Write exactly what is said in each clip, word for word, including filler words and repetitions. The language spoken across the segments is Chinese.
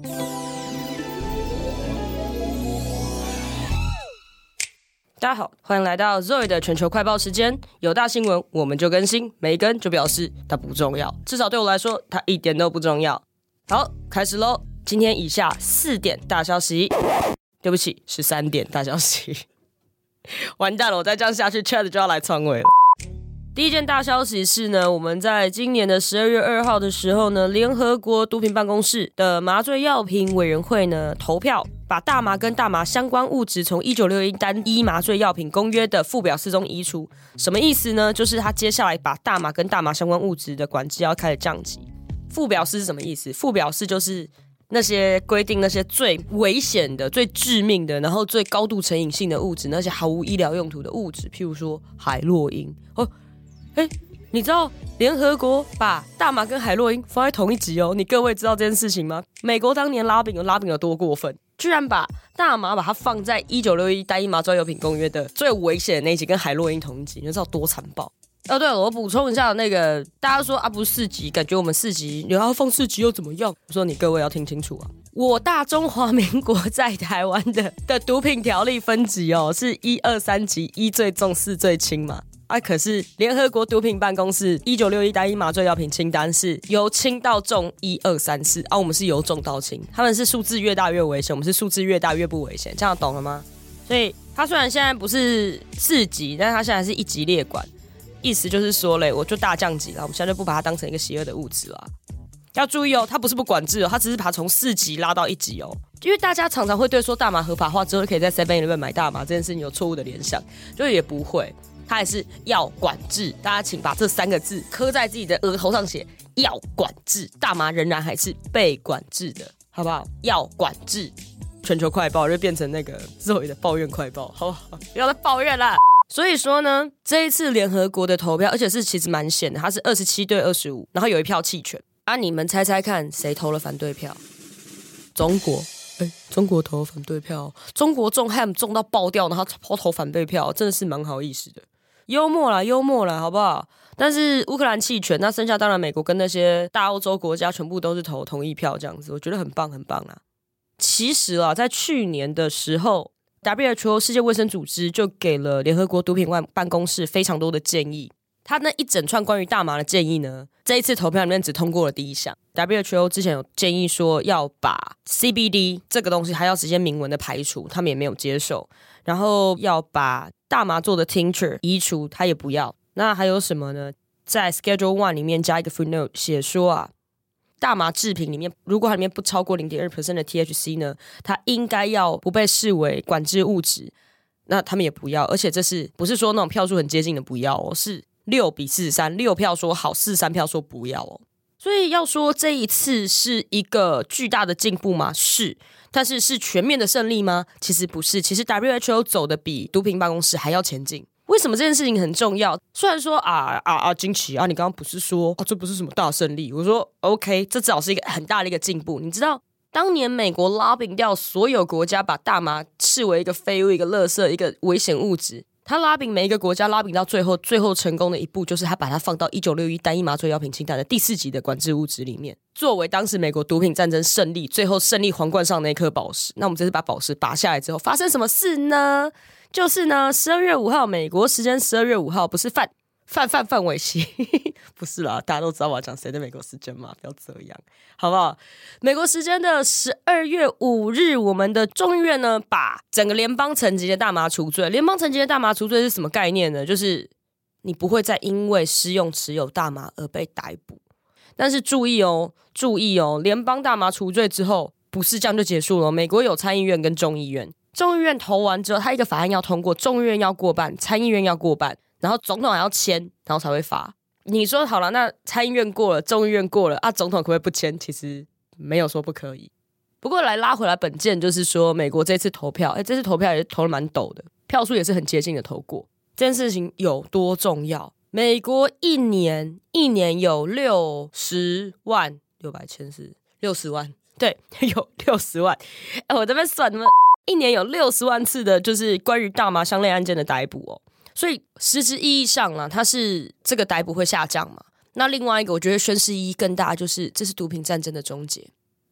大家好，欢迎来到 Zoe 的全球快报时间。有大新闻我们就更新，没更就表示它不重要，至少对我来说它一点都不重要。好，开始咯。今天以下四点大消息，对不起，是三点大消息。完蛋了，我再这样下去 Chat 就要来篡位了。第一件大消息是呢，我们在今年的十二月二号的时候呢，联合国毒品办公室的麻醉药品委员会呢投票，把大麻跟大麻相关物质从一九六一单一麻醉药品公约的附表四中移除。什么意思呢？就是他接下来把大麻跟大麻相关物质的管制要开始降级。附表四是什么意思？附表四就是那些规定那些最危险的、最致命的，然后最高度成瘾性的物质，那些毫无医疗用途的物质，譬如说海洛因。哦，哎，你知道联合国把大麻跟海洛因放在同一集哦？你各位知道这件事情吗？美国当年拉饼有拉饼有多过分，居然把大麻把它放在一九六一单一麻醉药品公约的最危险的那一集跟海洛因同一集，你就知道多残暴。哦，对了，我补充一下，那个大家说啊，不是四级，感觉我们四级，你要放四级又怎么样？我说你各位要听清楚啊，我大中华民国在台湾的的毒品条例分级哦，是一二三级，一最重，四最轻嘛。啊，可是联合国毒品办公室一九六一单一麻醉药品清单是由轻到重一二三四啊，我们是由重到轻，他们是数字越大越危险，我们是数字越大越不危险，这样懂了吗？所以它虽然现在不是四级，但是它现在是一级列管。意思就是说嘞，我就大降级了，我们现在就不把它当成一个邪恶的物质了。要注意哦，它不是不管制哦，它只是把它从四级拉到一级哦。因为大家常常会对说大麻合法化之后可以在 七 eleven 买大麻这件事情有错误的联想，就也不会，它还是要管制。大家请把这三个字刻在自己的额头上写，要管制，大麻仍然还是被管制的，好不好？要管制。全球快报就变成那个Zoe的抱怨快报，好不好？不要再抱怨啦。所以说呢，这一次联合国的投票，而且是其实蛮险的，它是二十七对二十五，然后有一票弃权啊。你们猜猜看，谁投了反对票？中国，哎，中国投了反对票，中国中 ham 中到爆掉，然后投投反对票，真的是蛮好意思的，幽默啦，幽默啦，好不好？但是乌克兰弃权，那剩下当然美国跟那些大欧洲国家全部都是投同意票，这样子，我觉得很棒，很棒啊。其实啊，在去年的时候。W H O 世界卫生组织就给了联合国毒品办公室非常多的建议，他那一整串关于大麻的建议呢，这一次投票里面只通过了第一项。W H O 之前有建议说要把 C B D 这个东西还要直接明文的排除，他们也没有接受，然后要把大麻做的 tincture 移除，他也不要。那还有什么呢？在 Schedule One 里面加一个 footnote 写说啊，大麻制品里面，如果它里面不超过 百分之零点二 的 T H C 呢，它应该要不被视为管制物质。那他们也不要，而且这是不是说那种票数很接近的不要哦，是六比四十三，六票说好，四十三票说不要哦。所以要说这一次是一个巨大的进步吗？是，但是是全面的胜利吗？其实不是，其实 W H O 走的比毒品办公室还要前进。为什么这件事情很重要？虽然说啊啊啊，金奇啊，你刚刚不是说啊，这不是什么大胜利？我说 OK， 这至少是一个很大的一个进步。你知道，当年美国拉饼掉所有国家，把大麻视为一个废物、一个垃圾、一个危险物质。他拉饼每一个国家拉饼到最后，最后成功的一步就是他把它放到一九六一单一麻醉药品清单的第四级的管制物质里面，作为当时美国毒品战争胜利最后胜利皇冠上那颗宝石。那我们这次把宝石拔下来之后，发生什么事呢？就是呢，十二月五号，美国时间十二月五号，不是范范范范玮琪，不是啦，大家都知道我要讲谁的美国时间嘛，不要这样，好不好？美国时间的十二月五日，我们的众议院呢，把整个联邦层级的大麻除罪。联邦层级的大麻除罪是什么概念呢？就是你不会再因为施用持有大麻而被逮捕。但是注意哦，注意哦，联邦大麻除罪之后，不是这样就结束了。美国有参议院跟众议院。众议院投完之后，他一个法案要通过，众议院要过半，参议院要过半，然后总统还要签，然后才会发。你说好了，那参议院过了，众议院过了啊，总统可不可以不签？其实没有说不可以。不过来拉回来本件，就是说美国这次投票，哎，这次投票也投了蛮陡的，票数也是很接近的投过。这件事情有多重要？美国一年一年有六十万六百千是六十万，对，有六十万。哎，我这边算什么？一年有六十万次的，就是关于大麻相类案件的逮捕哦。所以实质意义上啦，它是这个逮捕会下降嘛？那另外一个，我觉得宣示意义更大，就是这是毒品战争的终结。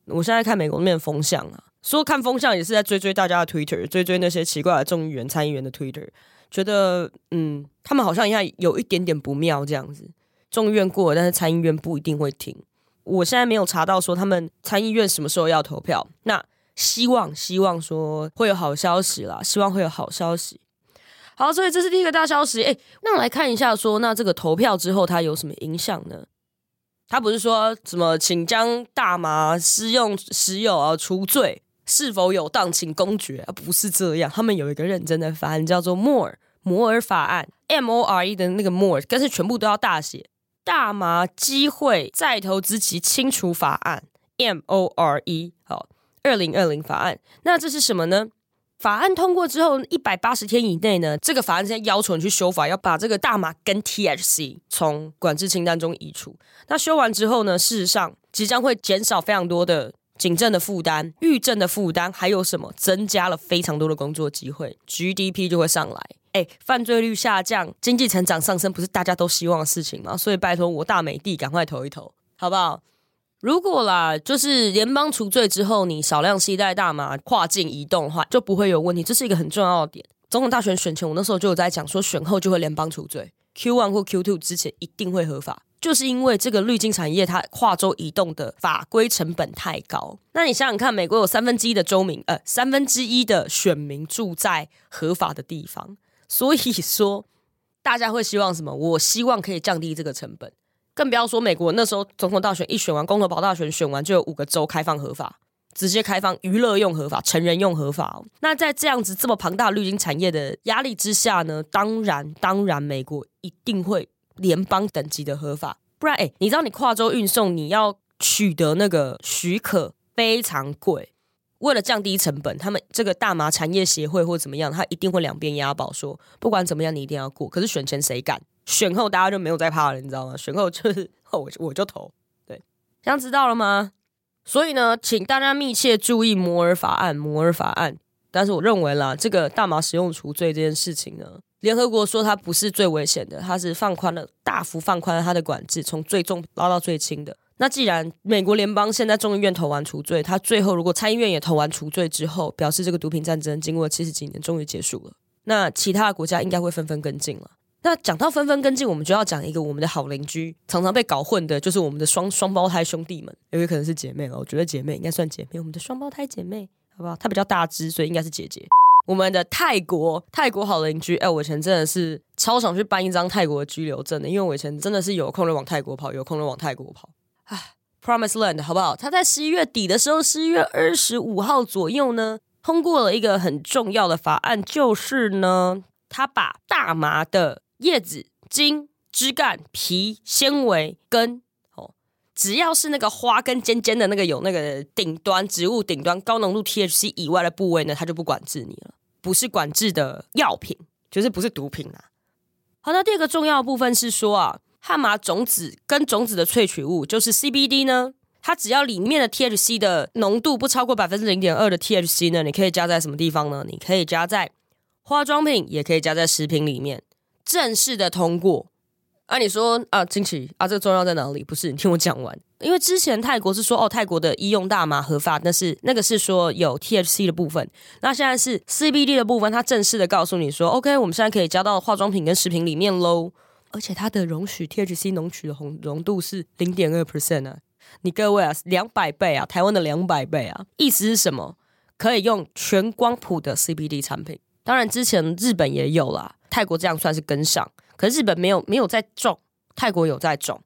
我现在看美国那边的风向啊，说看风向也是在追追大家的 Twitter， 追追那些奇怪的众议员、参议员的 Twitter， 觉得嗯，他们好像有一点点不妙这样子。众议院过了，但是参议院不一定会停。我现在没有查到说他们参议院什么时候要投票，那希望希望说会有好消息啦，希望会有好消息。好，所以这是第一个大消息。哎，那我来看一下说，那这个投票之后它有什么影响呢？他不是说什么请将大麻施用时有啊除罪，是否有当请公决啊？不是这样，他们有一个认真的法案叫做 More 摩尔法案 M O R E 的那个 More， 但是全部都要大写。大麻机会再投资及清除法案 M O R E 好，二零二零法案。那这是什么呢？法案通过之后一百八十天以内呢，这个法案现在要求你去修法，要把这个大麻跟 T H C 从管制清单中移除。那修完之后呢，事实上即将会减少非常多的警政的负担、狱政的负担，还有什么增加了非常多的工作机会， G D P 就会上来。哎，犯罪率下降，经济成长上升，不是大家都希望的事情吗？所以拜托我大美帝赶快投一投，好不好？如果啦，就是联邦除罪之后，你少量携带大麻跨境移动的话，就不会有问题，这是一个很重要的点。总统大选选前，我那时候就有在讲说，选后就会联邦除罪 ，Q 一 或 Q二 之前一定会合法，就是因为这个绿金产业它跨州移动的法规成本太高。那你想想看，美国有三分之一的州民，呃，三分之一的选民住在合法的地方。所以说大家会希望什么？我希望可以降低这个成本，更不要说美国那时候总统大选一选完，公投保大选选完，就有五个州开放合法，直接开放娱乐用合法，成人用合法、哦、那在这样子这么庞大的绿金产业的压力之下呢，当然当然美国一定会联邦等级的合法，不然哎，你知道你跨州运送你要取得那个许可非常贵。为了降低成本，他们这个大麻产业协会或怎么样，他一定会两边押宝说，不管怎么样你一定要过。可是选前谁敢？选后大家就没有再怕了，你知道吗？选后就是我我就投，对，这样知道了吗？所以呢，请大家密切注意摩尔法案，摩尔法案。但是我认为啦，这个大麻使用除罪这件事情呢，联合国说它不是最危险的，它是放宽了，大幅放宽了它的管制，从最重拉到最轻的。那既然美国联邦现在众议院投完除罪，他最后如果参议院也投完除罪之后，表示这个毒品战争经过七十几年终于结束了，那其他的国家应该会纷纷跟进了。那讲到纷纷跟进，我们就要讲一个我们的好邻居，常常被搞混的就是我们的双双胞胎兄弟们，有可能是姐妹了，我觉得姐妹应该算姐妹，我们的双胞胎姐妹，好不好？她比较大只，所以应该是姐姐。我们的泰国泰国好邻居，哎，我以前真的是超想去办一张泰国的居留证的，因为我以前真的是有空就往泰国跑，有空就往泰国跑。唉 Promised Land 好不好？他在十一月底的时候，十一月二十五号左右呢，通过了一个很重要的法案，就是呢，他把大麻的叶子、茎、枝干、皮、纤维、根，哦，只要是那个花跟尖尖的那个有那个顶端植物顶端高浓度 T H C 以外的部位呢，他就不管制你了，不是管制的药品，就是不是毒品啦。好，那第二个重要的部分是说啊。汉麻种子跟种子的萃取物就是 C B D 呢，它只要里面的 T H C 的浓度不超过 百分之零点二 的 T H C 呢，你可以加在什么地方呢？你可以加在化妆品，也可以加在食品里面，正式的通过。啊，你说啊，惊奇啊，这个重要在哪里？不是，你听我讲完。因为之前泰国是说哦，泰国的医用大麻合法，但是那个是说有 T H C 的部分，那现在是 C B D 的部分，它正式的告诉你说 OK， 我们现在可以加到化妆品跟食品里面咯。而且它的容许 T H C 浓取的浓度是 零点二 percent 啊，你各位啊，两百倍啊，台湾的两百倍啊，意思是什么？可以用全光谱的 C B D 产品。当然之前日本也有啦，泰国这样算是跟上，可是日本没有没有在种，泰国有在种。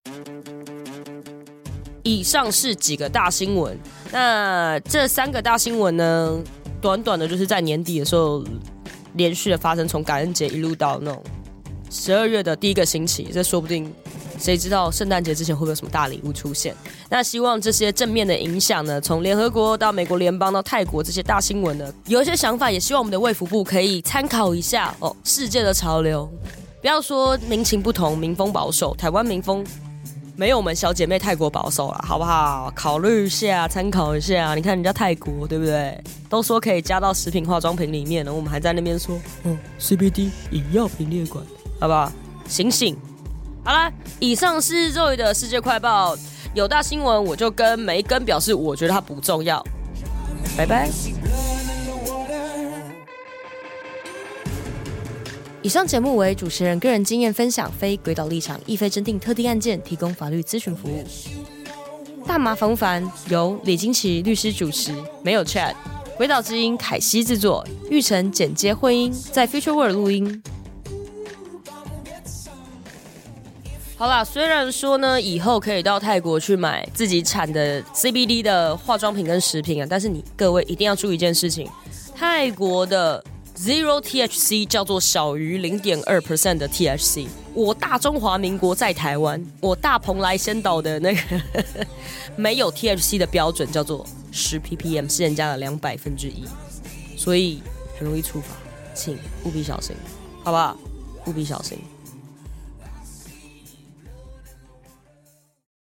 以上是几个大新闻，那这三个大新闻呢，短短的就是在年底的时候连续的发生，从感恩节一路到那种十二月的第一个星期，这说不定谁知道圣诞节之前会不会有什么大礼物出现。那希望这些正面的影响呢，从联合国到美国联邦到泰国这些大新闻呢，有一些想法，也希望我们的卫福部可以参考一下哦，世界的潮流。不要说民情不同，民风保守，台湾民风没有我们小姐妹泰国保守啦，好不好？考虑一下，参考一下。你看人家泰国，对不对？都说可以加到食品化妆品里面了，我们还在那边说，哦 ，C B D 以药品列管。好不好？醒醒！好啦，以上是Zoe的世界快报。 有大新闻我就跟没跟表示我觉得它不重要。拜拜。以上节目为主持人个人经验分享，非鬼岛立场，亦非侦定特定案件，提供法律咨询服务。大麻烦不烦由李金奇律师主持，没有 chat。鬼岛之音凯西制作，玉成剪接混音，在 Future World 录音。好啦，虽然说呢，以后可以到泰国去买自己产的 C B D 的化妆品跟食品啊，但是你各位一定要注意一件事情，泰国的 Zero T H C 叫做小于 零点二 percent 的 T H C。我大中华民国在台湾，我大蓬莱仙岛的那个没有 T H C 的标准叫做十 P P M， 是人家的两百分之一，所以很容易触法，请务必小心，好不好？务必小心。